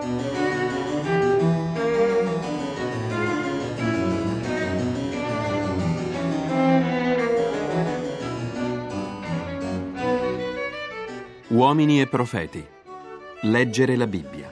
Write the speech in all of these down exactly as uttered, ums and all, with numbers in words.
Uomini e profeti. Leggere la Bibbia.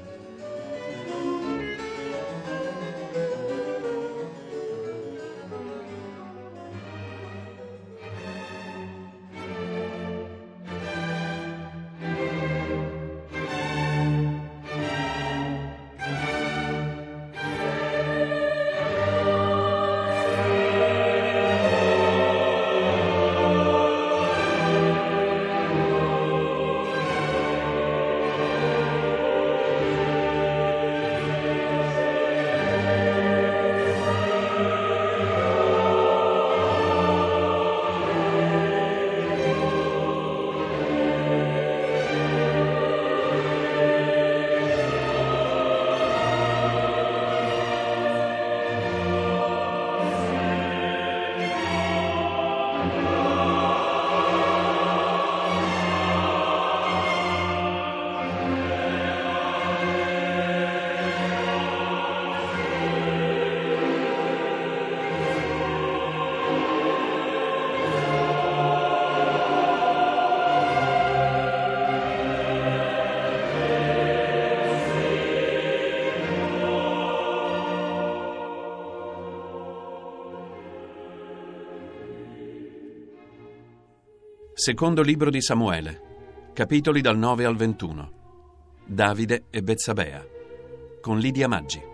Secondo libro di Samuele, capitoli dal nove al ventuno. Davide e Betsabea, con Lidia Maggi.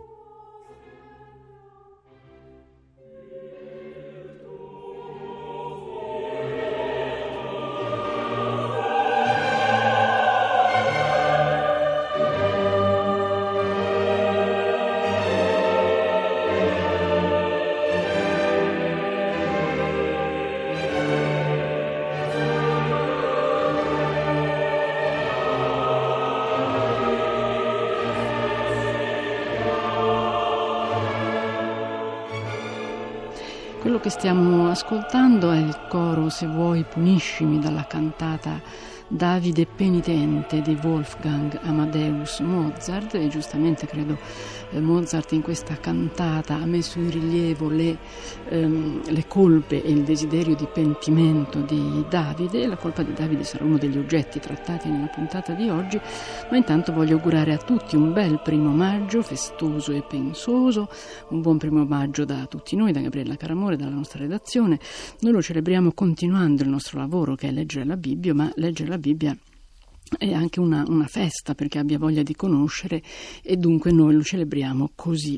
Quello che stiamo ascoltando è il coro "Se vuoi puniscimi" dalla cantata Davide penitente di Wolfgang Amadeus Mozart, e giustamente credo eh, Mozart in questa cantata ha messo in rilievo le, ehm, le colpe e il desiderio di pentimento di Davide. La colpa di Davide sarà uno degli oggetti trattati nella puntata di oggi, ma intanto voglio augurare a tutti un bel primo maggio festoso e pensoso, un buon primo maggio da tutti noi, da Gabriella Caramore, dalla nostra redazione. Noi lo celebriamo continuando il nostro lavoro, che è leggere la Bibbia, ma leggere la Bibbia è anche una, una festa perché abbia voglia di conoscere, e dunque noi lo celebriamo così.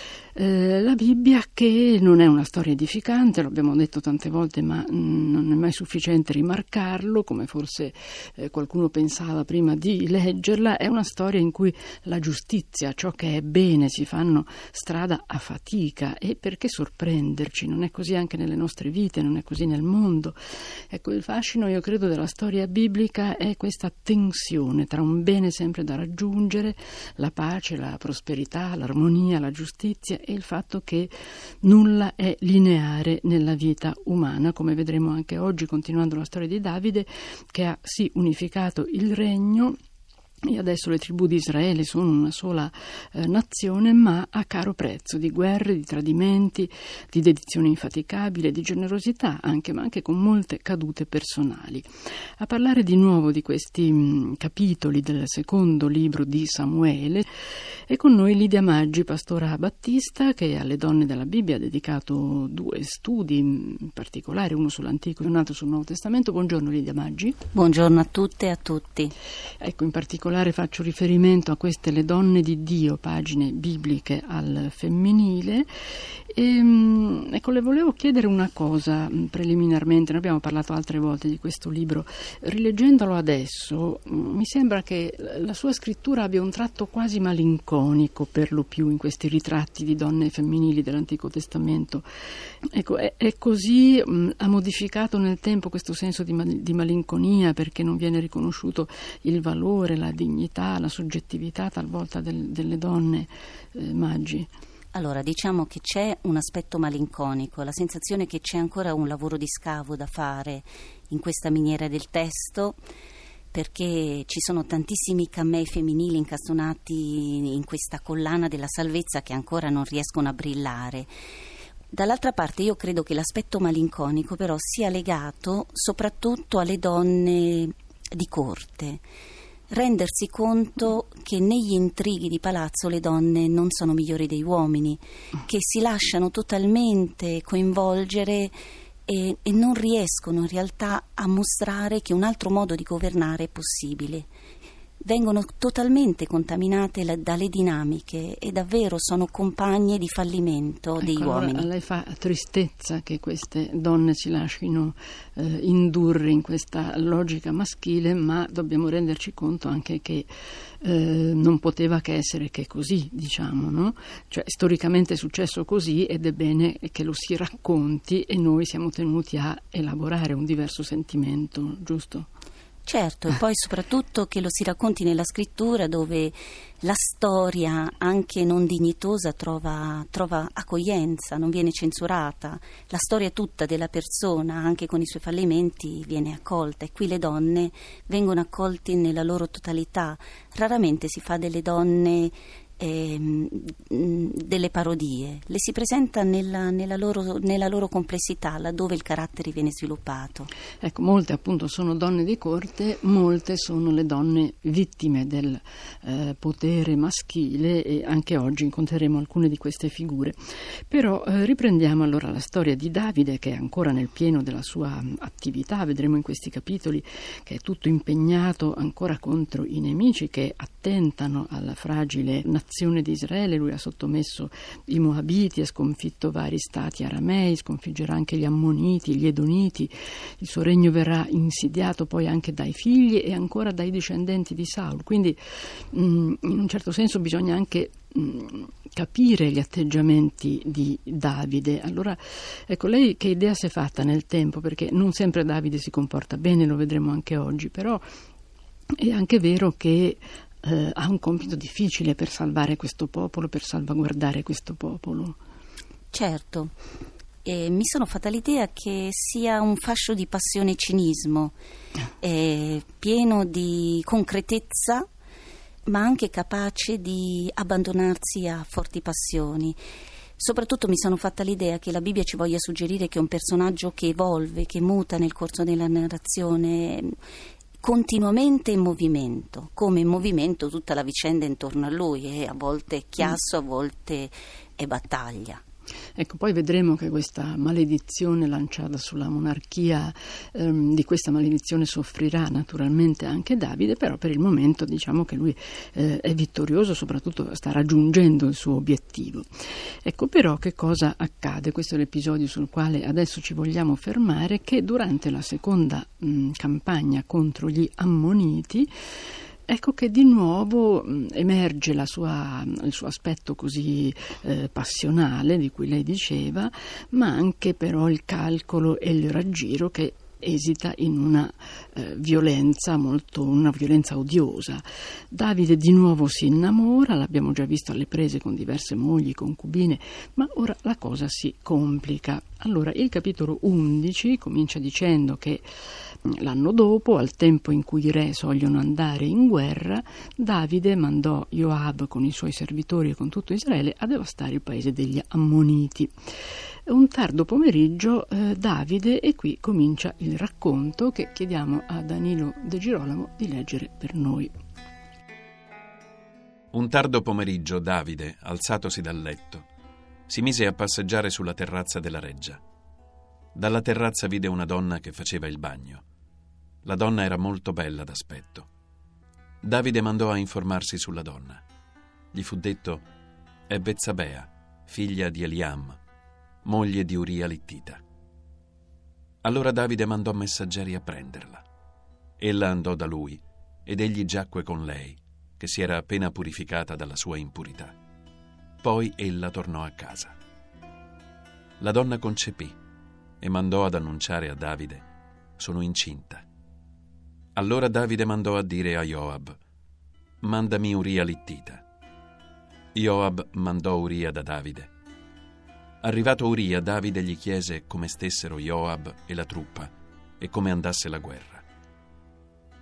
Eh, la Bibbia, che non è una storia edificante, lo abbiamo detto tante volte, ma mh, non è mai sufficiente rimarcarlo, come forse eh, qualcuno pensava prima di leggerla. È una storia in cui la giustizia, ciò che è bene, si fanno strada a fatica. E perché sorprenderci? Non è così anche nelle nostre vite, non è così nel mondo. Ecco, il fascino, io credo, della storia biblica è questa tensione tra un bene sempre da raggiungere, la pace, la prosperità, l'armonia, la giustizia, e il fatto che nulla è lineare nella vita umana, come vedremo anche oggi continuando la storia di Davide, che ha sì unificato il regno, e adesso le tribù di Israele sono una sola eh, nazione, ma a caro prezzo di guerre, di tradimenti, di dedizione infaticabile, di generosità anche, ma anche con molte cadute personali. A parlare di nuovo di questi mh, capitoli del secondo libro di Samuele è con noi Lidia Maggi, pastora battista, che alle donne della Bibbia ha dedicato due studi in particolare, uno sull'Antico e un altro sul Nuovo Testamento. Buongiorno Lidia Maggi. Buongiorno a tutte e a tutti. Ecco, in particolare faccio riferimento a queste Le donne di Dio, pagine bibliche al femminile. E, ecco, le volevo chiedere una cosa preliminarmente. Noi abbiamo parlato altre volte di questo libro. Rileggendolo adesso mi sembra che la sua scrittura abbia un tratto quasi malinconico, per lo più, in questi ritratti di donne femminili dell'Antico Testamento. Ecco, è, è così, mh, ha modificato nel tempo questo senso di, mal- di malinconia, perché non viene riconosciuto il valore, la dignità, la soggettività talvolta del, delle donne, eh, Maggi. Allora, diciamo che c'è un aspetto malinconico, la sensazione che c'è ancora un lavoro di scavo da fare in questa miniera del testo, perché ci sono tantissimi camei femminili incastonati in questa collana della salvezza che ancora non riescono a brillare. Dall'altra parte io credo che l'aspetto malinconico però sia legato soprattutto alle donne di corte. Rendersi conto che negli intrighi di palazzo le donne non sono migliori degli uomini, che si lasciano totalmente coinvolgere e, e non riescono in realtà a mostrare che un altro modo di governare è possibile. Vengono totalmente contaminate la, dalle dinamiche e davvero sono compagne di fallimento degli ecco, uomini. Allora, a lei fa tristezza che queste donne si lasciino eh, indurre in questa logica maschile, ma dobbiamo renderci conto anche che eh, non poteva che essere che così, diciamo, no? Cioè storicamente è successo così ed è bene che lo si racconti e noi siamo tenuti a elaborare un diverso sentimento, giusto? Certo, e poi soprattutto che lo si racconti nella scrittura dove la storia, anche non dignitosa, trova, trova accoglienza, non viene censurata. La storia tutta della persona, anche con i suoi fallimenti, viene accolta e qui le donne vengono accolte nella loro totalità. Raramente si fa delle donne eh, delle parodie, le si presenta nella, nella, loro, nella loro complessità, laddove il carattere viene sviluppato. Ecco, molte appunto sono donne di corte, molte sono le donne vittime del eh, potere maschile e anche oggi incontreremo alcune di queste figure. Però eh, riprendiamo allora la storia di Davide, che è ancora nel pieno della sua attività. Vedremo in questi capitoli che è tutto impegnato ancora contro i nemici che attentano alla fragile nazione di Israele. Lui ha sottomesso i Moabiti, ha sconfitto vari stati aramei, sconfiggerà anche gli Ammoniti, gli Edoniti. Il suo regno verrà insidiato poi anche dai figli e ancora dai discendenti di Saul. Quindi mh, in un certo senso bisogna anche mh, capire gli atteggiamenti di Davide. Allora, ecco, lei che idea si è fatta nel tempo? Perché non sempre Davide si comporta bene, lo vedremo anche oggi, però è anche vero che Eh, ha un compito difficile per salvare questo popolo, per salvaguardare questo popolo. Certo, eh, mi sono fatta l'idea che sia un fascio di passione e cinismo, eh, pieno di concretezza, ma anche capace di abbandonarsi a forti passioni. Soprattutto mi sono fatta l'idea che la Bibbia ci voglia suggerire che è un personaggio che evolve, che muta nel corso della narrazione, continuamente in movimento, come in movimento tutta la vicenda intorno a lui, e a volte è chiasso, a volte è battaglia. Ecco, poi vedremo che questa maledizione lanciata sulla monarchia, ehm, di questa maledizione soffrirà naturalmente anche Davide, però per il momento diciamo che lui eh, è vittorioso, soprattutto sta raggiungendo il suo obiettivo. Ecco però che cosa accade, questo è l'episodio sul quale adesso ci vogliamo fermare, che durante la seconda mh, campagna contro gli Ammoniti, ecco che di nuovo mh, emerge la sua, il suo aspetto così eh, passionale di cui lei diceva, ma anche però il calcolo e il raggiro che esita in una eh, violenza molto, una violenza odiosa. Davide di nuovo si innamora, l'abbiamo già visto alle prese con diverse mogli, concubine, ma ora la cosa si complica. Allora, il capitolo undici comincia dicendo che l'anno dopo, al tempo in cui i re sogliono andare in guerra, Davide mandò Joab con i suoi servitori e con tutto Israele a devastare il paese degli Ammoniti. Un tardo pomeriggio eh, Davide, e qui comincia il racconto che chiediamo a Danilo De Girolamo di leggere per noi. Un tardo pomeriggio Davide, alzatosi dal letto, si mise a passeggiare sulla terrazza della reggia. Dalla terrazza vide una donna che faceva il bagno. La donna era molto bella d'aspetto. Davide mandò a informarsi sulla donna. Gli fu detto: è Betsabea, figlia di Eliam, moglie di Uria Littita. Allora Davide mandò messaggeri a prenderla. Ella andò da lui ed egli giacque con lei, che si era appena purificata dalla sua impurità. Poi ella tornò a casa. La donna concepì e mandò ad annunciare a Davide: sono incinta. Allora Davide mandò a dire a Joab: mandami Uria Littita. Joab mandò Uria da Davide. Arrivato Uria, Davide gli chiese come stessero Joab e la truppa e come andasse la guerra.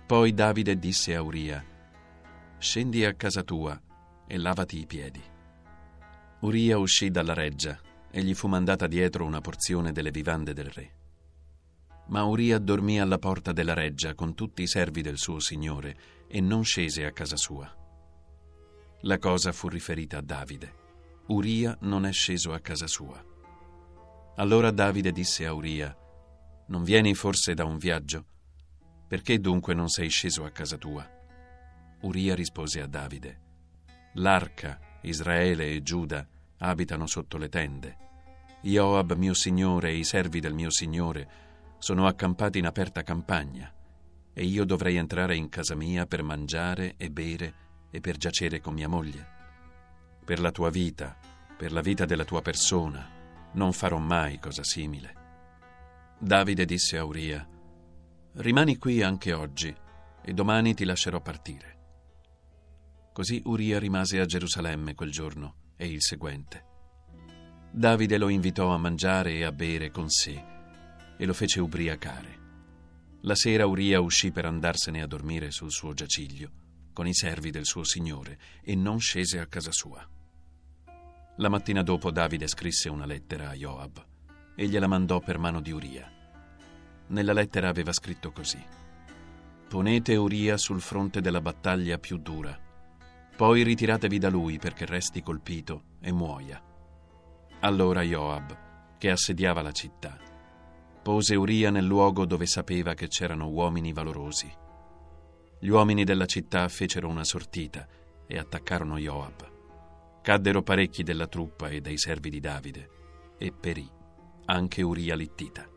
Poi Davide disse a Uria: «Scendi a casa tua e lavati i piedi». Uria uscì dalla reggia e gli fu mandata dietro una porzione delle vivande del re. Ma Uria dormì alla porta della reggia con tutti i servi del suo signore e non scese a casa sua. La cosa fu riferita a Davide. Uria non è sceso a casa sua. Allora Davide disse a Uria: «Non vieni forse da un viaggio? Perché dunque non sei sceso a casa tua?» Uria rispose a Davide: «L'arca, Israele e Giuda abitano sotto le tende. Joab, mio signore, e i servi del mio signore sono accampati in aperta campagna, e io dovrei entrare in casa mia per mangiare e bere e per giacere con mia moglie. Per la tua vita, per la vita della tua persona, non farò mai cosa simile». Davide disse a Uria: «Rimani qui anche oggi, e domani ti lascerò partire». Così Uria rimase a Gerusalemme quel giorno e il seguente. Davide lo invitò a mangiare e a bere con sé e lo fece ubriacare. La sera Uria uscì per andarsene a dormire sul suo giaciglio con i servi del suo signore e non scese a casa sua. La mattina dopo Davide scrisse una lettera a Joab e gliela mandò per mano di Uria. Nella lettera aveva scritto così: «Ponete Uria sul fronte della battaglia più dura, poi ritiratevi da lui perché resti colpito e muoia». Allora Joab, che assediava la città, pose Uria nel luogo dove sapeva che c'erano uomini valorosi. Gli uomini della città fecero una sortita e attaccarono Joab. Caddero parecchi della truppa e dei servi di Davide, e perì anche Uria l'Ittita.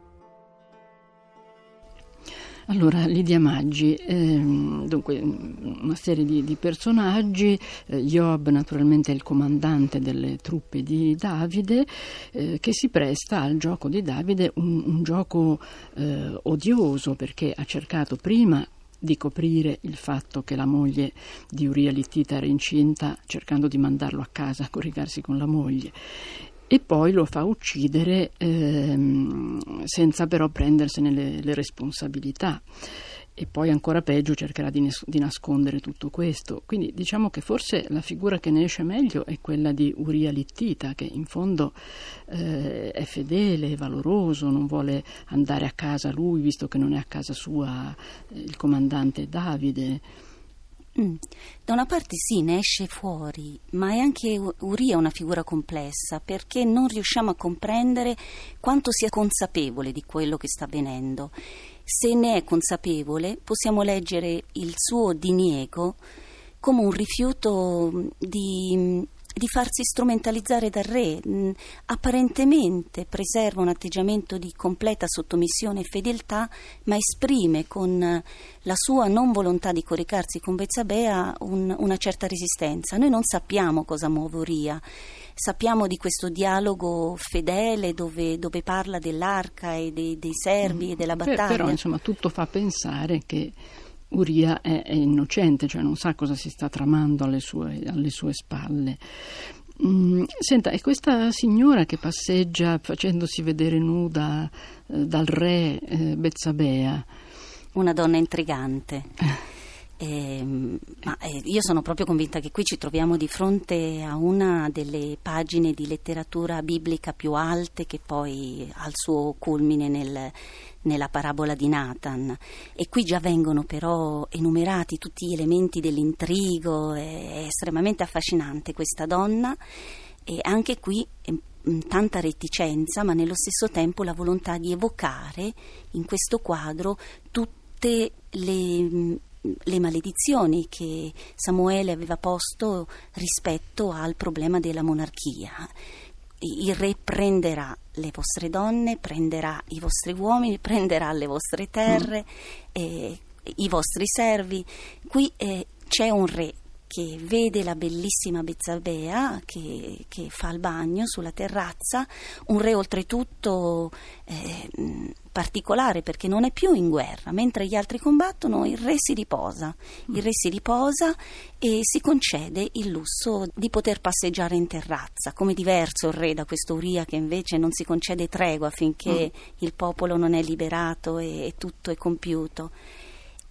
Allora, Lidia Maggi, ehm, dunque una serie di, di personaggi. eh, Joab naturalmente è il comandante delle truppe di Davide, eh, che si presta al gioco di Davide, un, un gioco eh, odioso, perché ha cercato prima di coprire il fatto che la moglie di Uria l'Ittita era incinta, cercando di mandarlo a casa a coricarsi con la moglie, e poi lo fa uccidere ehm, senza però prendersene le, le responsabilità, e poi ancora peggio cercherà di, nes- di nascondere tutto questo. Quindi diciamo che forse la figura che ne esce meglio è quella di Uria l'Ittita, che in fondo eh, è fedele, è valoroso, non vuole andare a casa lui, visto che non è a casa sua eh, il comandante Davide. Mm. Da una parte sì, ne esce fuori, ma è anche Uria una figura complessa, perché non riusciamo a comprendere quanto sia consapevole di quello che sta avvenendo. Se ne è consapevole, possiamo leggere il suo diniego come un rifiuto di, di farsi strumentalizzare dal re. Apparentemente preserva un atteggiamento di completa sottomissione e fedeltà, ma esprime con la sua non volontà di coricarsi con Betsabea un, una certa resistenza. Noi non sappiamo cosa muove Uria. Sappiamo di questo dialogo fedele dove, dove parla dell'arca e dei, dei servi mm. e della battaglia. Però insomma tutto fa pensare che Uria è, è innocente, cioè non sa cosa si sta tramando alle sue, alle sue spalle. Mm, senta, è questa signora che passeggia facendosi vedere nuda eh, dal re eh, Betsabea. Una donna intrigante. Eh, ma eh, io sono proprio convinta che qui ci troviamo di fronte a una delle pagine di letteratura biblica più alte, che poi ha il suo culmine nel, nella parabola di Nathan, e qui già vengono però enumerati tutti gli elementi dell'intrigo. È estremamente affascinante questa donna, e anche qui eh, tanta reticenza, ma nello stesso tempo la volontà di evocare in questo quadro tutte le le maledizioni che Samuele aveva posto rispetto al problema della monarchia. Il re prenderà le vostre donne, prenderà i vostri uomini, prenderà le vostre terre, mm. eh, i vostri servi. Qui eh, c'è un re che vede la bellissima Betsabea che, che fa il bagno sulla terrazza, un re oltretutto eh, particolare, perché non è più in guerra. Mentre gli altri combattono, il re si riposa, il re si riposa e si concede il lusso di poter passeggiare in terrazza. Come diverso il re da questo Uria, che invece non si concede tregua finché mm. il popolo non è liberato e, e tutto è compiuto.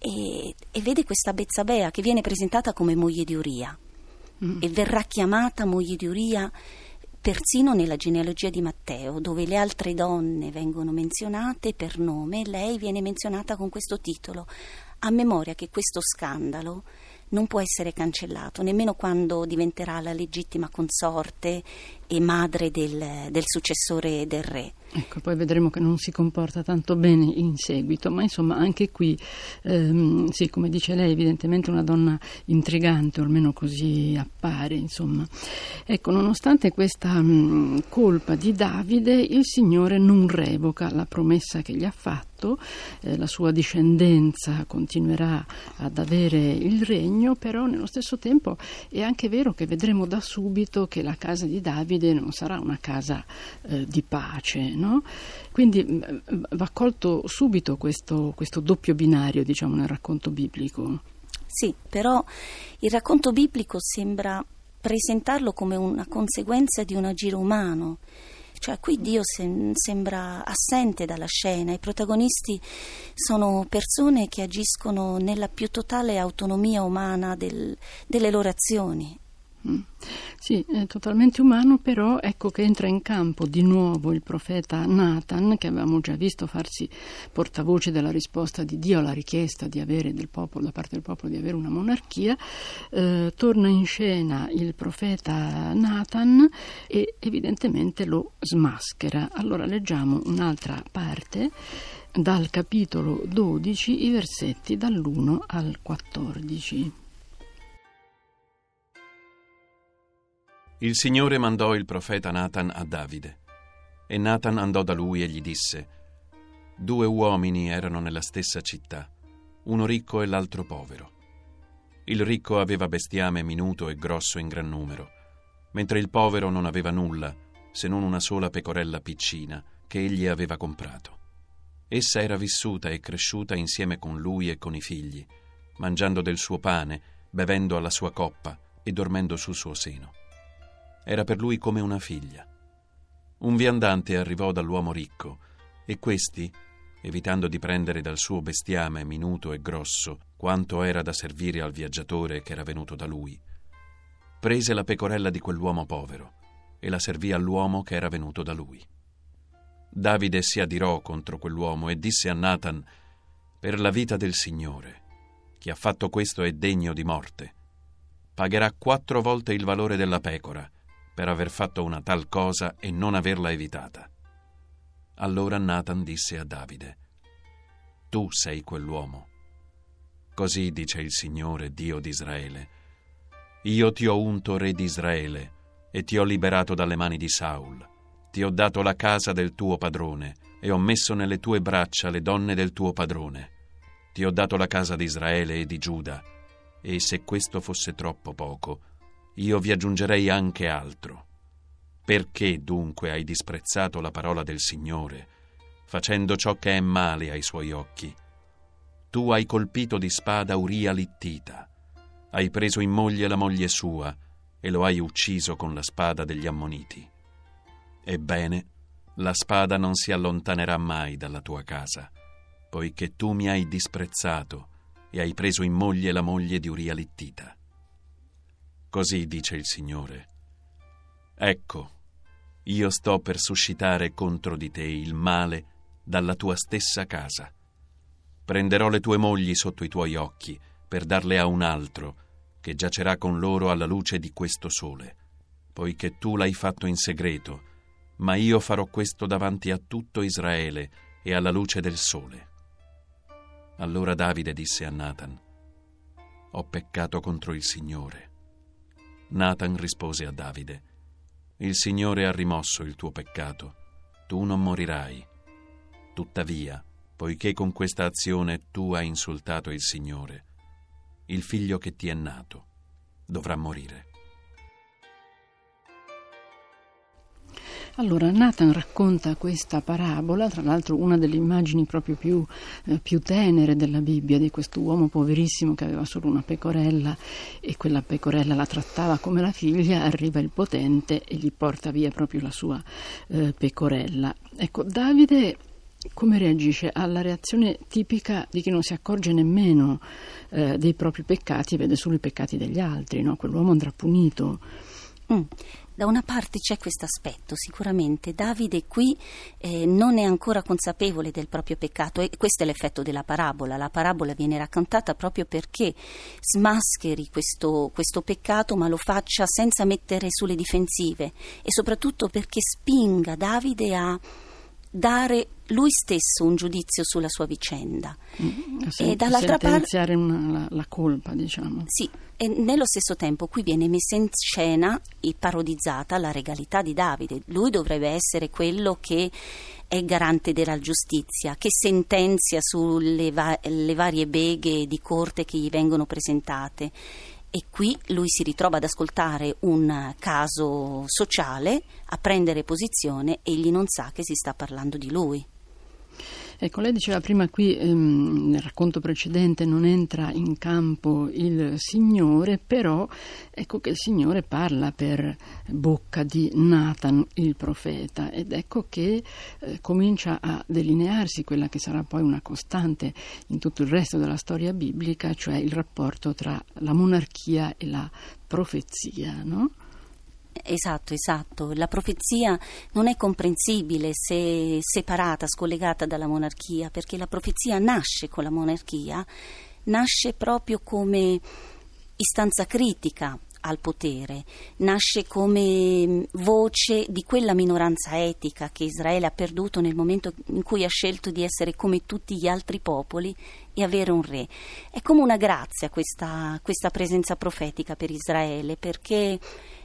e, e vede questa Bezzabea che viene presentata come moglie di Uria mm. e verrà chiamata moglie di Uria persino nella genealogia di Matteo, dove le altre donne vengono menzionate per nome, lei viene menzionata con questo titolo, a memoria che questo scandalo non può essere cancellato, nemmeno quando diventerà la legittima consorte e madre del, del successore del re. Ecco, poi vedremo che non si comporta tanto bene in seguito, ma insomma anche qui, ehm, sì, come dice lei, evidentemente una donna intrigante, o almeno così appare, insomma. Ecco, nonostante questa mh, colpa di Davide, il Signore non revoca la promessa che gli ha fatto, eh, la sua discendenza continuerà ad avere il regno, però nello stesso tempo è anche vero che vedremo da subito che la casa di Davide non sarà una casa eh, di pace, no? Quindi mh, va colto subito questo, questo doppio binario, diciamo, nel racconto biblico. Sì, però il racconto biblico sembra presentarlo come una conseguenza di un agire umano. Cioè qui Dio sem- sembra assente dalla scena, i protagonisti sono persone che agiscono nella più totale autonomia umana del, delle loro azioni. Mm. Sì, è totalmente umano, però ecco che entra in campo di nuovo il profeta Nathan, che avevamo già visto farsi portavoce della risposta di Dio alla richiesta di avere del popolo, da parte del popolo, di avere una monarchia. Eh, torna in scena il profeta Nathan e evidentemente lo smaschera. Allora leggiamo un'altra parte dal capitolo dodici, i versetti dall'uno al quattordici. Il Signore mandò il profeta Nathan a Davide, e Nathan andò da lui e gli disse: Due uomini erano nella stessa città, uno ricco e l'altro povero. Il ricco aveva bestiame minuto e grosso in gran numero, mentre il povero non aveva nulla, se non una sola pecorella piccina che egli aveva comprato. Essa era vissuta e cresciuta insieme con lui e con i figli, mangiando del suo pane, bevendo alla sua coppa e dormendo sul suo seno. Era per lui come una figlia. Un viandante arrivò dall'uomo ricco, e questi, evitando di prendere dal suo bestiame minuto e grosso quanto era da servire al viaggiatore che era venuto da lui, prese la pecorella di quell'uomo povero e la servì all'uomo che era venuto da lui. Davide si adirò contro quell'uomo e disse a Nathan: Per la vita del Signore, chi ha fatto questo è degno di morte. Pagherà quattro volte il valore della pecora per aver fatto una tal cosa e non averla evitata. Allora Nathan disse a Davide: Tu sei quell'uomo. Così dice il Signore, Dio di Israele: Io ti ho unto re di Israele e ti ho liberato dalle mani di Saul. Ti ho dato la casa del tuo padrone e ho messo nelle tue braccia le donne del tuo padrone. Ti ho dato la casa di Israele e di Giuda, e se questo fosse troppo poco, io vi aggiungerei anche altro. Perché dunque hai disprezzato la parola del Signore, facendo ciò che è male ai suoi occhi? Tu hai colpito di spada Uria l'Ittita, hai preso in moglie la moglie sua e lo hai ucciso con la spada degli Ammoniti. Ebbene, la spada non si allontanerà mai dalla tua casa, poiché tu mi hai disprezzato e hai preso in moglie la moglie di Uria l'Ittita. Così dice il Signore: Ecco, io sto per suscitare contro di te il male dalla tua stessa casa. Prenderò le tue mogli sotto i tuoi occhi per darle a un altro, che giacerà con loro alla luce di questo sole, poiché tu l'hai fatto in segreto, ma io farò questo davanti a tutto Israele e alla luce del sole. Allora Davide disse a Nathan: Ho peccato contro il Signore. Nathan rispose a Davide: Il Signore ha rimosso il tuo peccato, tu non morirai. Tuttavia, poiché con questa azione tu hai insultato il Signore, il figlio che ti è nato dovrà morire. Allora Nathan racconta questa parabola, tra l'altro una delle immagini proprio più, eh, più tenere della Bibbia, di questo uomo poverissimo che aveva solo una pecorella e quella pecorella la trattava come la figlia. Arriva il potente e gli porta via proprio la sua eh, pecorella. Ecco, Davide come reagisce? Alla reazione tipica di chi non si accorge nemmeno eh, dei propri peccati e vede solo i peccati degli altri, no? Quell'uomo andrà punito. Mm. Da una parte c'è questo aspetto, sicuramente Davide qui eh, non è ancora consapevole del proprio peccato, e questo è l'effetto della parabola. La parabola viene raccontata proprio perché smascheri questo, questo peccato, ma lo faccia senza mettere sulle difensive, e soprattutto perché spinga Davide a dare lui stesso un giudizio sulla sua vicenda. Mm, sen- e dall'altra sentenziare parte una, la, la colpa, diciamo. Sì, e nello stesso tempo qui viene messa in scena e parodizzata la regalità di Davide. Lui dovrebbe essere quello che è garante della giustizia, che sentenzia sulle va- le varie beghe di corte che gli vengono presentate. E qui lui si ritrova ad ascoltare un caso sociale, a prendere posizione, e egli non sa che si sta parlando di lui. Ecco, lei diceva prima qui, ehm, nel racconto precedente non entra in campo il Signore, però ecco che il Signore parla per bocca di Nathan il profeta, ed ecco che eh, comincia a delinearsi quella che sarà poi una costante in tutto il resto della storia biblica, cioè il rapporto tra la monarchia e la profezia, no? Esatto, esatto. La profezia non è comprensibile se separata, scollegata dalla monarchia, perché la profezia nasce con la monarchia, nasce proprio come istanza critica al potere, nasce come voce di quella minoranza etica che Israele ha perduto nel momento in cui ha scelto di essere come tutti gli altri popoli e avere un re. È come una grazia questa, questa presenza profetica per Israele, perché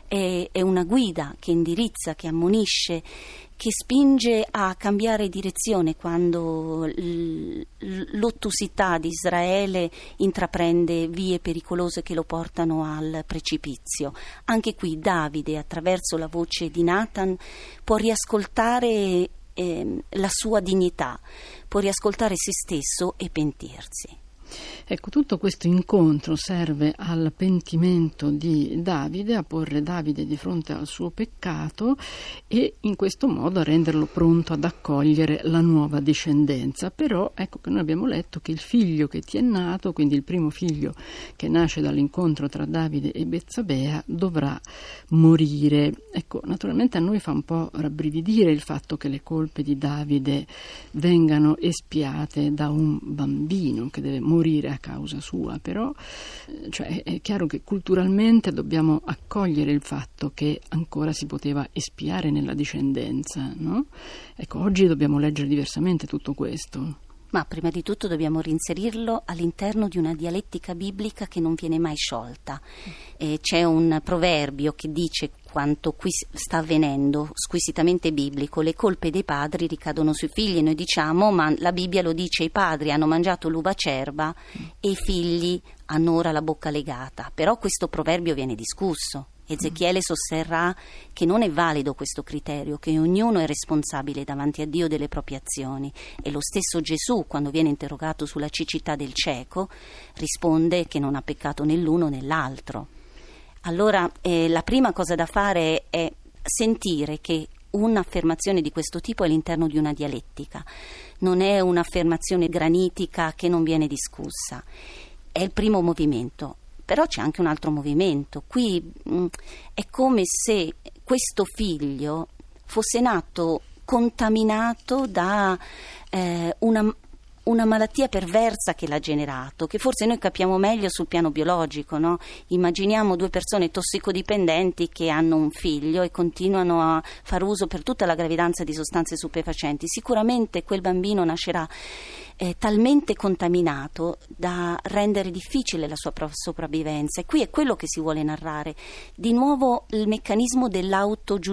è, è una guida che indirizza, che ammonisce, che spinge a cambiare direzione quando l- l'ottusità di Israele intraprende vie pericolose che lo portano al precipizio. Anche qui Davide, attraverso la voce di Nathan, può riascoltare eh, la sua dignità, può riascoltare se stesso e pentirsi. Ecco, tutto questo incontro serve al pentimento di Davide, a porre Davide di fronte al suo peccato e in questo modo a renderlo pronto ad accogliere la nuova discendenza. Però ecco che noi abbiamo letto che il figlio che ti è nato, quindi il primo figlio che nasce dall'incontro tra Davide e Betsabea, dovrà morire. Ecco, naturalmente a noi fa un po' rabbrividire il fatto che le colpe di Davide vengano espiate da un bambino che deve morire morire a causa sua, però cioè, è chiaro che culturalmente dobbiamo accogliere il fatto che ancora si poteva espiare nella discendenza, no? Ecco, oggi dobbiamo leggere diversamente tutto questo. Ma prima di tutto dobbiamo reinserirlo all'interno di una dialettica biblica che non viene mai sciolta. Eh, c'è un proverbio che dice quanto qui sta avvenendo, squisitamente biblico: le colpe dei padri ricadono sui figli. Noi diciamo, ma la Bibbia lo dice, i padri hanno mangiato l'uva acerba e i figli hanno ora la bocca legata. Però questo proverbio viene discusso. Ezechiele sosterrà che non è valido questo criterio, che ognuno è responsabile davanti a Dio delle proprie azioni, e lo stesso Gesù, quando viene interrogato sulla cecità del cieco, risponde che non ha peccato né l'uno né l'altro. Allora eh, la prima cosa da fare è sentire che un'affermazione di questo tipo è all'interno di una dialettica, non è un'affermazione granitica che non viene discussa. È il primo movimento. Però c'è anche un altro movimento. Qui mh, è come se questo figlio fosse nato contaminato da eh, una, una malattia perversa che l'ha generato, che forse noi capiamo meglio sul piano biologico, no? Immaginiamo due persone tossicodipendenti che hanno un figlio e continuano a far uso per tutta la gravidanza di sostanze stupefacenti. Sicuramente quel bambino nascerà è talmente contaminato da rendere difficile la sua sopravvivenza, e qui è quello che si vuole narrare. Di nuovo il meccanismo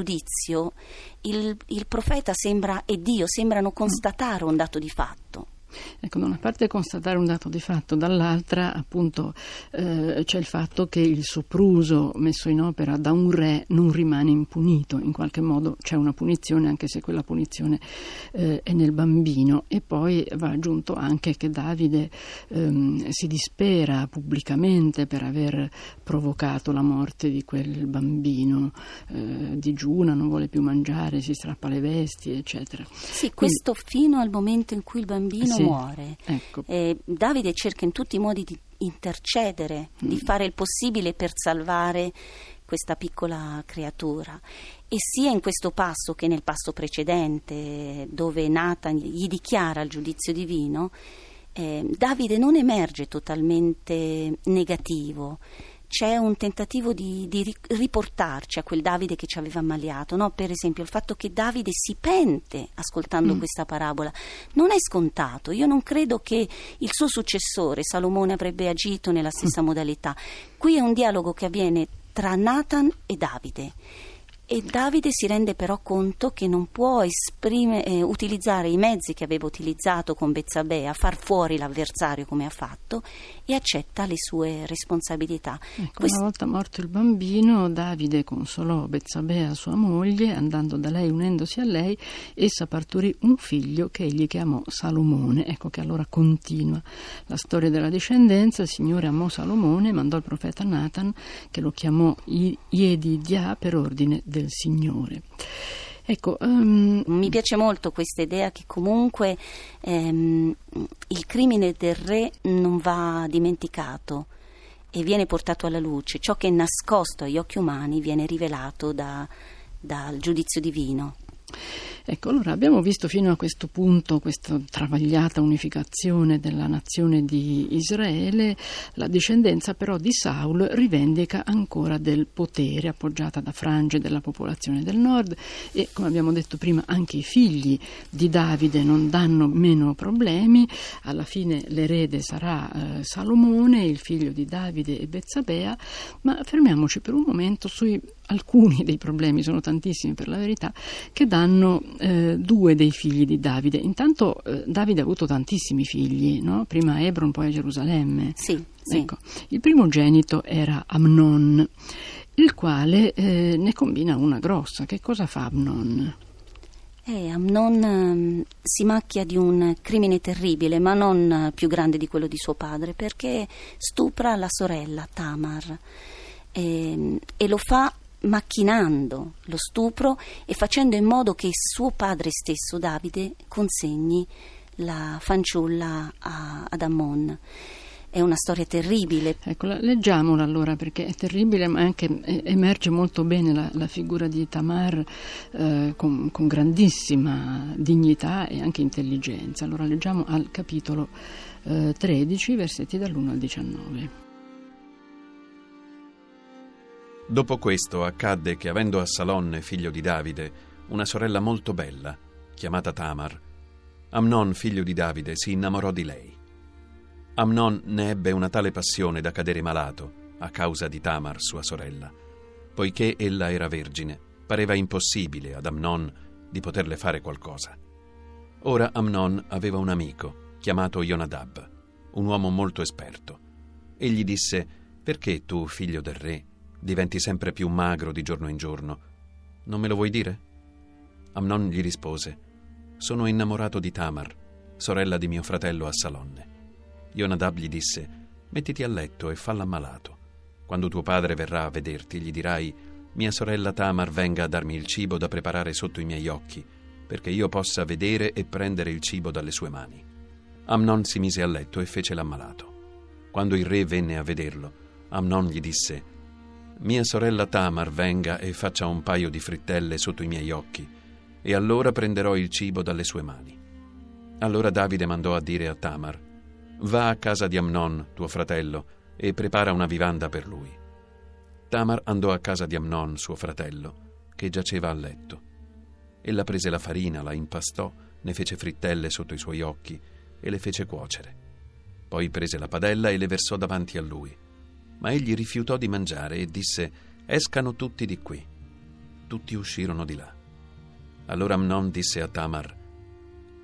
dell'autogiudizio. Il, il profeta sembra e Dio sembrano constatare un dato di fatto. Ecco, da una parte constatare un dato di fatto, dall'altra appunto eh, c'è il fatto che il sopruso messo in opera da un re non rimane impunito, in qualche modo c'è una punizione, anche se quella punizione eh, è nel bambino. E poi va aggiunto anche che Davide ehm, si dispera pubblicamente per aver provocato la morte di quel bambino, eh, digiuna, non vuole più mangiare, si strappa le vesti, eccetera. Sì, questo Quindi, fino al momento in cui il bambino sì, muore. Ecco. Eh, Davide cerca in tutti i modi di intercedere, mm. di fare il possibile per salvare questa piccola creatura. E sia in questo passo che nel passo precedente, dove Nathan gli dichiara il giudizio divino, eh, Davide non emerge totalmente negativo. C'è un tentativo di, di riportarci a quel Davide che ci aveva ammaliato, no? Per esempio il fatto che Davide si pente ascoltando mm. questa parabola non è scontato. Io non credo che il suo successore Salomone avrebbe agito nella stessa mm. modalità. Qui è un dialogo che avviene tra Nathan e Davide. E Davide si rende però conto che non può esprime, eh, utilizzare i mezzi che aveva utilizzato con Betsabea, far fuori l'avversario come ha fatto, e accetta le sue responsabilità. Ecco, Quest- una volta morto il bambino, Davide consolò Betsabea, sua moglie, andando da lei, unendosi a lei, essa partorì un figlio che egli chiamò Salomone. Ecco che allora continua la storia della discendenza. Il Signore amò Salomone, mandò il profeta Nathan, che lo chiamò Yedidia per ordine del Signore. Ecco, um... mi piace molto questa idea che comunque ehm, il crimine del re non va dimenticato e viene portato alla luce. Ciò che è nascosto agli occhi umani viene rivelato da, dal giudizio divino. Ecco, allora abbiamo visto fino a questo punto questa travagliata unificazione della nazione di Israele. La discendenza però di Saul rivendica ancora del potere, appoggiata da frange della popolazione del nord, e come abbiamo detto prima anche i figli di Davide non danno meno problemi. Alla fine l'erede sarà eh, Salomone, il figlio di Davide e Betsabea. Ma fermiamoci per un momento sui alcuni dei problemi, sono tantissimi per la verità, che danno eh, due dei figli di Davide. Intanto eh, Davide ha avuto tantissimi figli, no? Prima a Hebron, poi a Gerusalemme. Sì, sì. Ecco, il primogenito era Amnon, il quale eh, ne combina una grossa. Che cosa fa Amnon? Eh, Amnon um, si macchia di un crimine terribile, ma non uh, più grande di quello di suo padre, perché stupra la sorella Tamar e, e lo fa macchinando lo stupro e facendo in modo che suo padre stesso, Davide, consegni la fanciulla a, ad Ammon. È una storia terribile. Ecco, leggiamola allora, perché è terribile, ma anche emerge molto bene la, la figura di Tamar eh, con, con grandissima dignità e anche intelligenza. Allora leggiamo al capitolo eh, tredici, versetti dall'uno al diciannove. Dopo questo accadde che, avendo Assalonne, figlio di Davide, una sorella molto bella, chiamata Tamar, Amnon, figlio di Davide, si innamorò di lei. Amnon ne ebbe una tale passione da cadere malato a causa di Tamar, sua sorella. Poiché ella era vergine, pareva impossibile ad Amnon di poterle fare qualcosa. Ora Amnon aveva un amico, chiamato Jonadab, un uomo molto esperto. Egli disse: «Perché tu, figlio del re, diventi sempre più magro di giorno in giorno? Non me lo vuoi dire?» Amnon gli rispose: «Sono innamorato di Tamar, sorella di mio fratello Assalonne». Jonadab gli disse: «Mettiti a letto e falla ammalato. Quando tuo padre verrà a vederti, gli dirai: mia sorella Tamar venga a darmi il cibo da preparare sotto i miei occhi, perché io possa vedere e prendere il cibo dalle sue mani». Amnon si mise a letto e fece l'ammalato. Quando il re venne a vederlo, Amnon gli disse: «Mia sorella Tamar venga e faccia un paio di frittelle sotto i miei occhi, e allora prenderò il cibo dalle sue mani». Allora Davide mandò a dire a Tamar: «Va a casa di Amnon, tuo fratello, e prepara una vivanda per lui». Tamar andò a casa di Amnon, suo fratello, che giaceva a letto. Ella prese la farina, la impastò, ne fece frittelle sotto i suoi occhi e le fece cuocere. Poi prese la padella e le versò davanti a lui. Ma egli rifiutò di mangiare e disse: «Escano tutti di qui». Tutti uscirono di là. Allora Amnon disse a Tamar: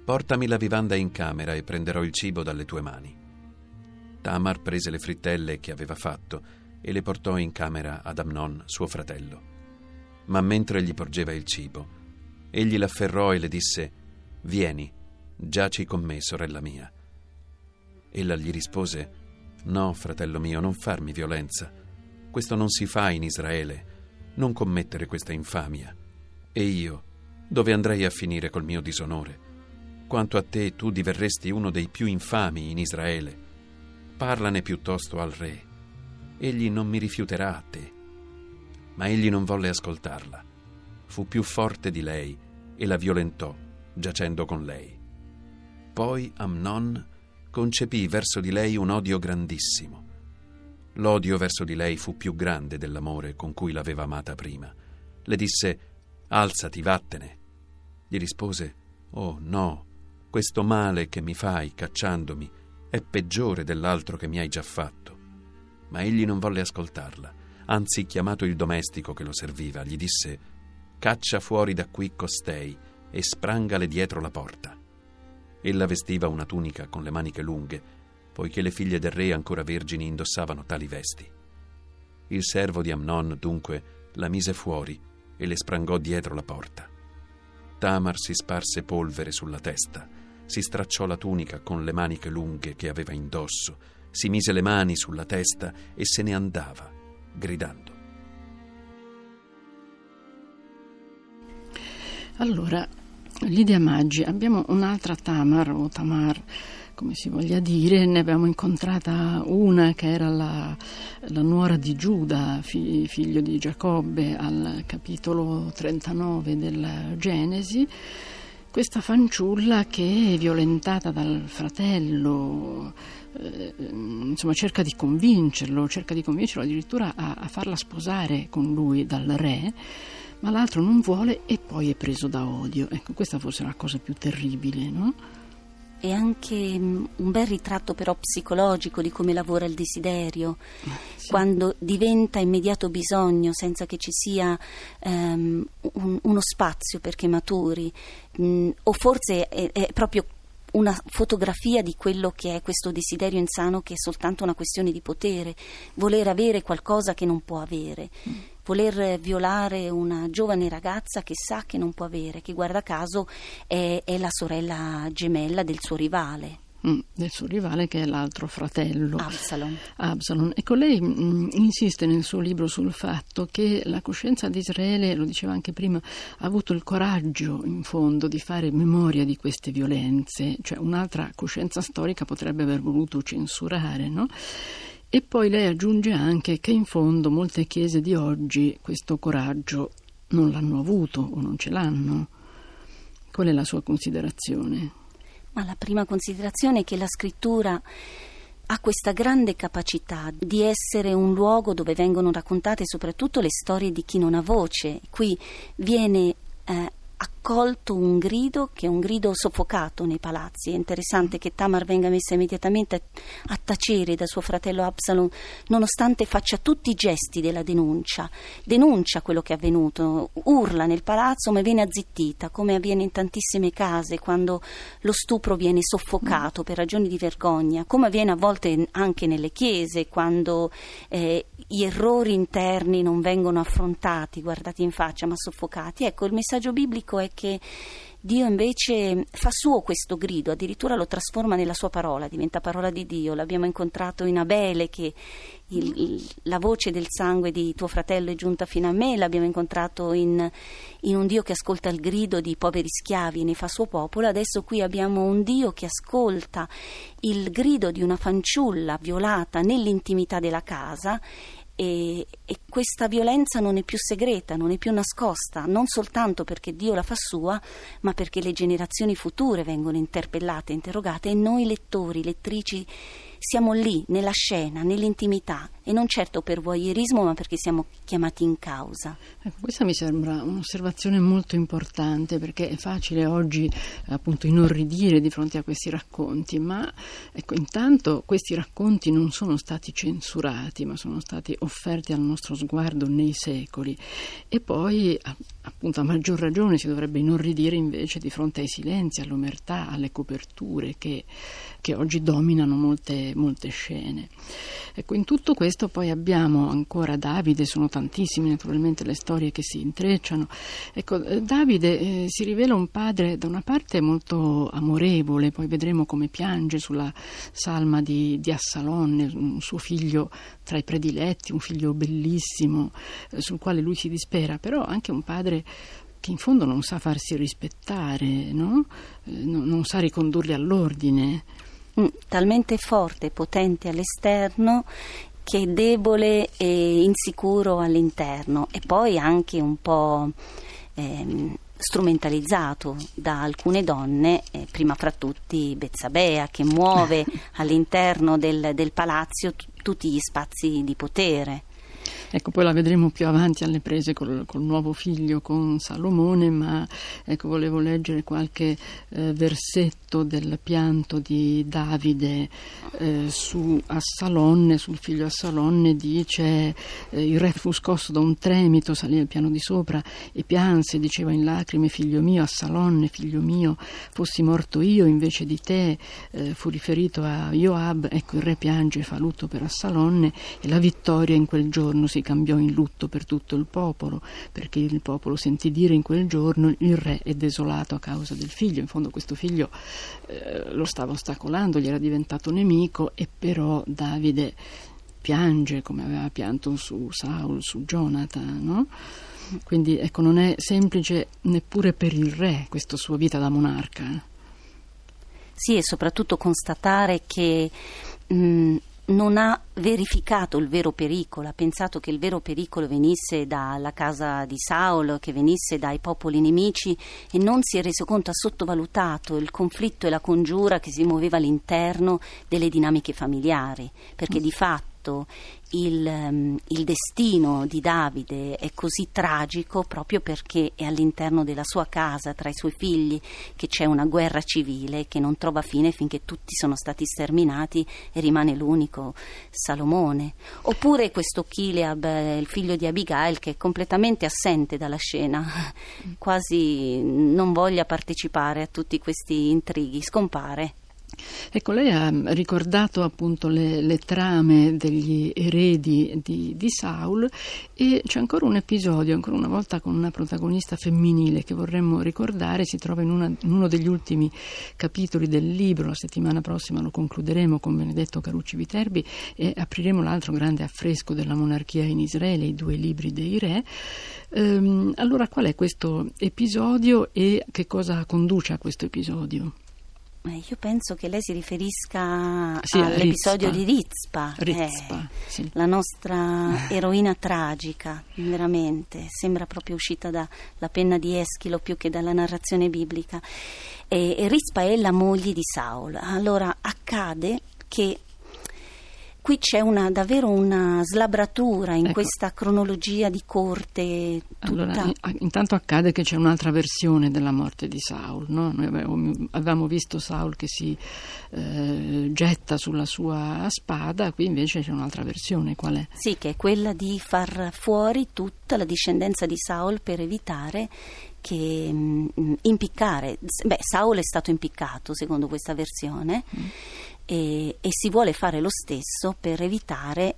Portami la vivanda in camera e prenderò il cibo dalle tue mani. Tamar prese le frittelle che aveva fatto e le portò in camera ad Amnon, suo fratello. Ma mentre gli porgeva il cibo, egli l'afferrò e le disse: «Vieni, giaci con me, sorella mia». Ella gli rispose: «No, fratello mio, non farmi violenza. Questo non si fa in Israele. Non commettere questa infamia. E io, dove andrei a finire col mio disonore? Quanto a te, tu diverresti uno dei più infami in Israele. Parlane piuttosto al re. Egli non mi rifiuterà a te». Ma egli non volle ascoltarla. Fu più forte di lei e la violentò, giacendo con lei. Poi Amnon concepì verso di lei un odio grandissimo. L'odio verso di lei fu più grande dell'amore con cui l'aveva amata prima. Le disse: «Alzati, vattene». Gli rispose: «Oh no, questo male che mi fai cacciandomi è peggiore dell'altro che mi hai già fatto». Ma egli non volle ascoltarla. Anzi, chiamato il domestico che lo serviva, gli disse: «Caccia fuori da qui costei e sprangale dietro la porta». Ella vestiva una tunica con le maniche lunghe, poiché le figlie del re ancora vergini indossavano tali vesti. Il servo di Amnon dunque la mise fuori e le sprangò dietro la porta. Tamar si sparse polvere sulla testa, si stracciò la tunica con le maniche lunghe che aveva indosso, si mise le mani sulla testa e se ne andava, gridando. Allora, Lidia Maggi, abbiamo un'altra Tamar o Tamar, come si voglia dire. Ne abbiamo incontrata una che era la, la nuora di Giuda, fi, figlio di Giacobbe, al capitolo trentanove della Genesi. Questa fanciulla che è violentata dal fratello, eh, insomma cerca di convincerlo, cerca di convincerlo addirittura a, a farla sposare con lui dal re, ma l'altro non vuole e poi è preso da odio. Ecco, questa forse è la cosa più terribile, no? È anche un bel ritratto però psicologico di come lavora il desiderio, sì. Quando diventa immediato bisogno senza che ci sia um, un, uno spazio perché maturi, mm, o forse è, è proprio una fotografia di quello che è questo desiderio insano, che è soltanto una questione di potere, voler avere qualcosa che non può avere. Mm. Voler violare una giovane ragazza che sa che non può avere, che guarda caso è, è la sorella gemella del suo rivale. Mm, del suo rivale, che è l'altro fratello, Absalom. Absalom. Ecco, lei mm, insiste nel suo libro sul fatto che la coscienza di Israele, lo diceva anche prima, ha avuto il coraggio in fondo di fare memoria di queste violenze, cioè un'altra coscienza storica potrebbe aver voluto censurare, no? E poi lei aggiunge anche che in fondo molte chiese di oggi questo coraggio non l'hanno avuto o non ce l'hanno. Qual è la sua considerazione? Ma la prima considerazione è che la scrittura ha questa grande capacità di essere un luogo dove vengono raccontate soprattutto le storie di chi non ha voce. Qui viene eh, accolto un grido che è un grido soffocato nei palazzi. È interessante che Tamar venga messa immediatamente a tacere da suo fratello Absalom, nonostante faccia tutti i gesti della denuncia. Denuncia quello che è avvenuto, urla nel palazzo ma viene azzittita, come avviene in tantissime case quando lo stupro viene soffocato per ragioni di vergogna, come avviene a volte anche nelle chiese quando eh, gli errori interni non vengono affrontati, guardati in faccia, ma soffocati. Ecco, il messaggio biblico è che Dio invece fa suo questo grido, addirittura lo trasforma nella sua parola, diventa parola di Dio. L'abbiamo incontrato in Abele, che il, il, la voce del sangue di tuo fratello è giunta fino a me, l'abbiamo incontrato in, in un Dio che ascolta il grido di poveri schiavi e ne fa suo popolo. Adesso qui abbiamo un Dio che ascolta il grido di una fanciulla violata nell'intimità della casa. E, e questa violenza non è più segreta, non è più nascosta, non soltanto perché Dio la fa sua, ma perché le generazioni future vengono interpellate, interrogate, e noi lettori, lettrici siamo lì, nella scena, nell'intimità, e non certo per voyeurismo, ma perché siamo chiamati in causa. Ecco, questa mi sembra un'osservazione molto importante, perché è facile oggi appunto inorridire di fronte a questi racconti, ma ecco, intanto questi racconti non sono stati censurati, ma sono stati offerti al nostro sguardo nei secoli, e poi appunto a maggior ragione si dovrebbe inorridire invece di fronte ai silenzi, all'omertà, alle coperture che, che oggi dominano molte, molte scene. Ecco, in tutto questo poi abbiamo ancora Davide, sono tantissime naturalmente le storie che si intrecciano. Ecco, Davide eh, si rivela un padre da una parte molto amorevole, poi vedremo come piange sulla salma di, di Assalonne, un suo figlio tra i prediletti, un figlio bellissimo eh, sul quale lui si dispera, però anche un padre che in fondo non sa farsi rispettare, no? Eh, non, non sa ricondurli all'ordine. Mm, talmente forte, potente all'esterno che è debole e insicuro all'interno, e poi anche un po' ehm, strumentalizzato da alcune donne, eh, prima fra tutti Betsabea, che muove all'interno del, del palazzo t- tutti gli spazi di potere. Ecco, poi la vedremo più avanti alle prese col, col nuovo figlio, con Salomone, ma ecco, volevo leggere qualche eh, versetto del pianto di Davide eh, su Assalonne, sul figlio Assalonne. Dice: eh, il re fu scosso da un tremito, salì al piano di sopra e pianse, diceva in lacrime: figlio mio, Assalonne, figlio mio, fossi morto io invece di te. Eh, fu riferito a Joab. Ecco, il re piange e fa lutto per Assalonne, e la vittoria in quel giorno si cambiò in lutto per tutto il popolo, perché il popolo sentì dire in quel giorno: il re è desolato a causa del figlio. In fondo questo figlio eh, lo stava ostacolando, gli era diventato nemico, e però Davide piange come aveva pianto su Saul, su Jonathan, no? Quindi ecco, non è semplice neppure per il re questa sua vita da monarca. Sì, e soprattutto constatare che mh, non ha verificato il vero pericolo, ha pensato che il vero pericolo venisse dalla casa di Saul, che venisse dai popoli nemici, e non si è reso conto, ha sottovalutato il conflitto e la congiura che si muoveva all'interno delle dinamiche familiari, perché di fatto il, um, il destino di Davide è così tragico proprio perché è all'interno della sua casa, tra i suoi figli, che c'è una guerra civile che non trova fine finché tutti sono stati sterminati e rimane l'unico Salomone. Oppure questo Chileab, il figlio di Abigail, che è completamente assente dalla scena, quasi non voglia partecipare a tutti questi intrighi, scompare. Ecco, lei ha ricordato appunto le, le trame degli eredi di, di Saul, e c'è ancora un episodio, ancora una volta con una protagonista femminile che vorremmo ricordare. Si trova in, una, in uno degli ultimi capitoli del libro. La settimana prossima lo concluderemo con Benedetto Carucci Viterbi e apriremo l'altro grande affresco della monarchia in Israele, i due libri dei re. Ehm, allora, qual è questo episodio e che cosa conduce a questo episodio? Io penso che lei si riferisca sì, all'episodio Rizpa. di Rizpa, Rizpa eh, sì. La nostra eroina tragica, veramente, sembra proprio uscita dalla penna di Eschilo più che dalla narrazione biblica. E, e Rizpa è la moglie di Saul. Allora accade che qui c'è una, davvero una slabratura in ecco. questa cronologia di corte. Tutta... Allora, intanto accade che c'è un'altra versione della morte di Saul, no? Noi avevamo, avevamo visto Saul che si eh, getta sulla sua spada, qui invece c'è un'altra versione. Qual è? Sì, che è quella di far fuori tutta la discendenza di Saul per evitare che mh, impiccare. Beh, Saul è stato impiccato secondo questa versione. Mm. E, e si vuole fare lo stesso per evitare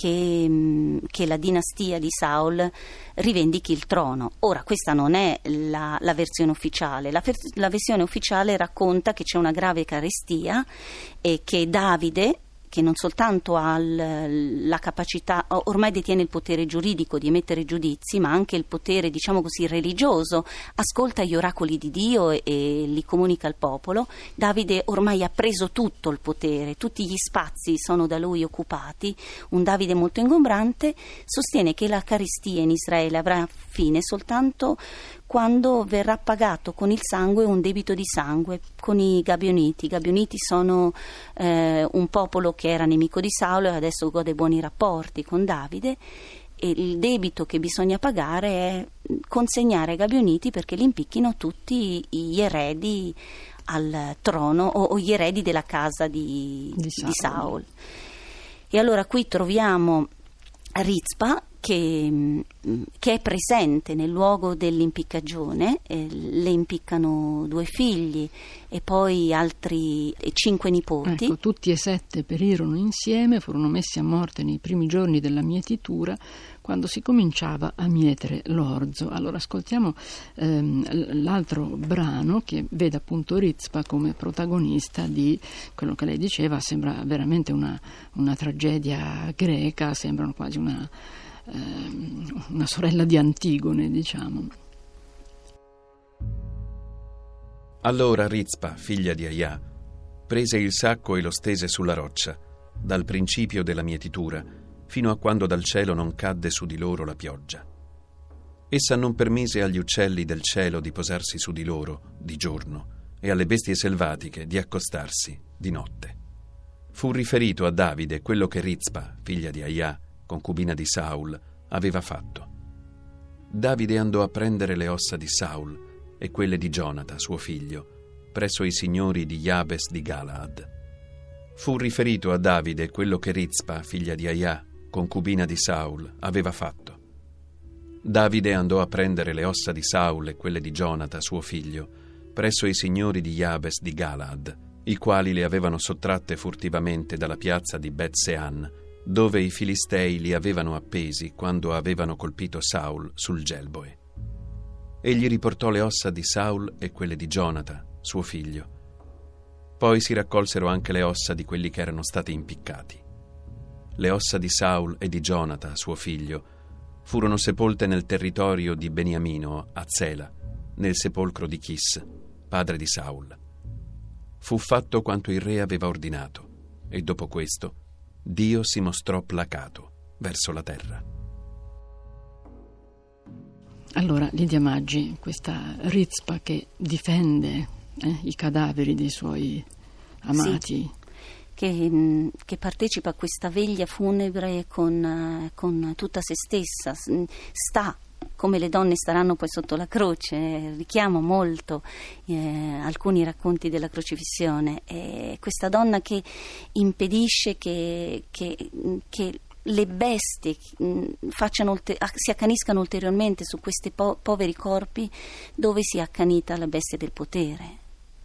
che, che la dinastia di Saul rivendichi il trono. Ora, questa non è la, la versione ufficiale. La, la versione ufficiale racconta che c'è una grave carestia e che Davide, che non soltanto ha l, la capacità, ormai detiene il potere giuridico di emettere giudizi, ma anche il potere, diciamo così, religioso, ascolta gli oracoli di Dio e, e li comunica al popolo. Davide ormai ha preso tutto il potere, tutti gli spazi sono da lui occupati. Un Davide molto ingombrante sostiene che la carestia in Israele avrà fine soltanto quando verrà pagato con il sangue un debito di sangue con i Gabioniti. I Gabioniti sono eh, un popolo che era nemico di Saulo e adesso gode buoni rapporti con Davide, e il debito che bisogna pagare è consegnare ai Gabioniti perché li impicchino tutti gli eredi al trono o, o gli eredi della casa di, di, Saul. di Saul. E allora qui troviamo Rizpa, che, che è presente nel luogo dell'impiccagione. Eh, le impiccano due figli e poi altri cinque nipoti. Ecco, tutti e sette perirono insieme, furono messi a morte nei primi giorni della mietitura, quando si cominciava a mietere l'orzo. Allora ascoltiamo ehm, l'altro brano che vede appunto Rizpa come protagonista di quello che lei diceva, sembra veramente una, una tragedia greca, sembrano quasi una, ehm, una sorella di Antigone, diciamo. Allora Rizpa, figlia di Aia, prese il sacco e lo stese sulla roccia, dal principio della mietitura, fino a quando dal cielo non cadde su di loro la pioggia. Essa non permise agli uccelli del cielo di posarsi su di loro di giorno e alle bestie selvatiche di accostarsi di notte. Fu riferito a Davide quello che Rizpa, figlia di Aia, concubina di Saul, aveva fatto. Davide andò a prendere le ossa di Saul e quelle di Gionata, suo figlio, presso i signori di Jabes di Galaad. Fu riferito a Davide quello che Rizpa, figlia di Aia, concubina di Saul, aveva fatto. Davide andò a prendere le ossa di Saul e quelle di Gionata, suo figlio, presso i signori di Jabes di Galaad, i quali le avevano sottratte furtivamente dalla piazza di Bet-Sean, dove i Filistei li avevano appesi quando avevano colpito Saul sul Gelboe. Egli riportò le ossa di Saul e quelle di Gionata, suo figlio. Poi si raccolsero anche le ossa di quelli che erano stati impiccati. Le ossa di Saul e di Gionata, suo figlio, furono sepolte nel territorio di Beniamino, a Zela, nel sepolcro di Chis, padre di Saul. Fu fatto quanto il re aveva ordinato, e dopo questo Dio si mostrò placato verso la terra. Allora, Lidia Maggi, questa Rizpa che difende eh, i cadaveri dei suoi amati. Sì, che, che partecipa a questa veglia funebre con, con tutta se stessa, sta come le donne staranno poi sotto la croce, richiama molto eh, alcuni racconti della crocifissione. E questa donna che impedisce che, che, che le bestie facciano, si accaniscano ulteriormente su questi po- poveri corpi dove si è accanita la bestia del potere.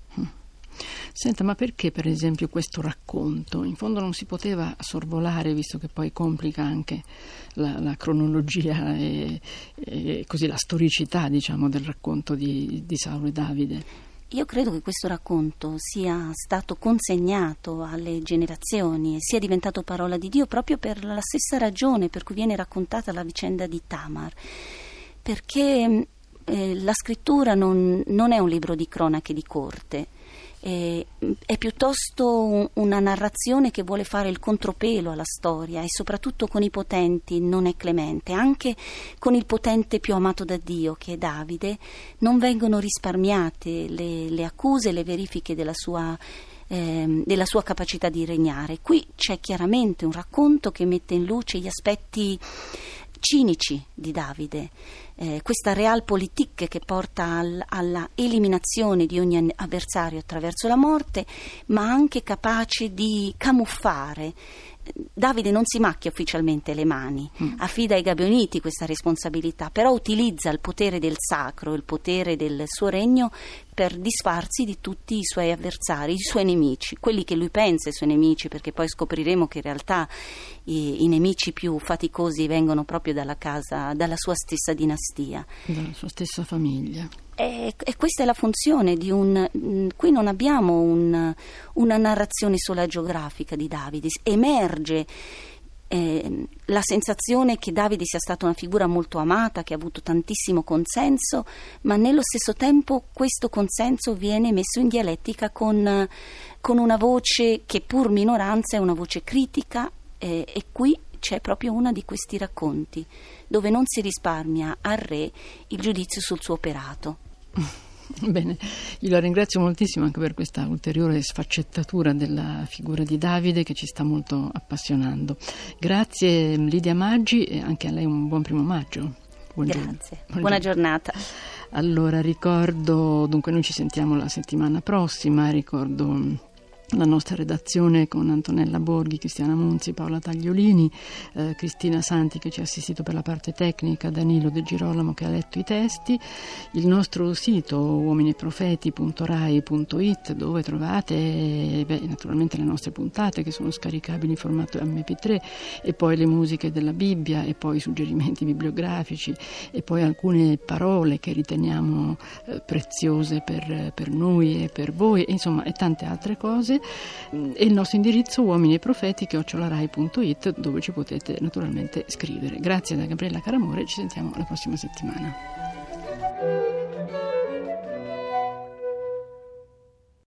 Senta, ma perché per esempio questo racconto? In fondo non si poteva sorvolare, visto che poi complica anche la, la cronologia e, e così la storicità, diciamo, del racconto di, di Saul e Davide. Io credo che questo racconto sia stato consegnato alle generazioni e sia diventato parola di Dio proprio per la stessa ragione per cui viene raccontata la vicenda di Tamar, perché eh, la scrittura non, non è un libro di cronache di corte, eh, è piuttosto un, una narrazione che vuole fare il contropelo alla storia, e soprattutto con i potenti non è clemente. Anche con il potente più amato da Dio, che è Davide, non vengono risparmiate le, le accuse e le verifiche della sua eh, della sua capacità di regnare. Qui c'è chiaramente un racconto che mette in luce gli aspetti cinici di Davide, eh, questa realpolitik che porta al, alla eliminazione di ogni avversario attraverso la morte, ma anche capace di camuffare. Davide non si macchia ufficialmente le mani, mm. affida ai Gabioniti questa responsabilità, però utilizza il potere del sacro, il potere del suo regno per disfarsi di tutti i suoi avversari, i suoi nemici, quelli che lui pensa i suoi nemici, perché poi scopriremo che in realtà i, i nemici più faticosi vengono proprio dalla casa, dalla sua stessa dinastia, dalla sua stessa famiglia. E, e questa è la funzione di un... Qui non abbiamo un, una narrazione sola geografica di Davide, emerge eh, la sensazione che Davide sia stata una figura molto amata, che ha avuto tantissimo consenso, ma nello stesso tempo questo consenso viene messo in dialettica con, con una voce che pur minoranza è una voce critica, eh, e qui c'è proprio uno di questi racconti dove non si risparmia al re il giudizio sul suo operato. Bene, io la ringrazio moltissimo anche per questa ulteriore sfaccettatura della figura di Davide che ci sta molto appassionando. Grazie Lidia Maggi, e anche a lei un buon primo maggio. Buongiorno. Grazie, buongiorno. Buona giornata. Allora ricordo, dunque noi ci sentiamo la settimana prossima, ricordo la nostra redazione con Antonella Borghi, Cristiana Munzi, Paola Tagliolini, eh, Cristina Santi che ci ha assistito per la parte tecnica, Danilo De Girolamo che ha letto i testi, il nostro sito uominiprofeti punto rai punto it dove trovate beh, naturalmente le nostre puntate che sono scaricabili in formato emme pi tre, e poi le musiche della Bibbia, e poi i suggerimenti bibliografici, e poi alcune parole che riteniamo eh, preziose per, per noi e per voi, e, insomma, e tante altre cose. E il nostro indirizzo uominiprofeti chiocciola rai punto it dove ci potete naturalmente scrivere. Grazie da Gabriella Caramore, ci sentiamo la prossima settimana.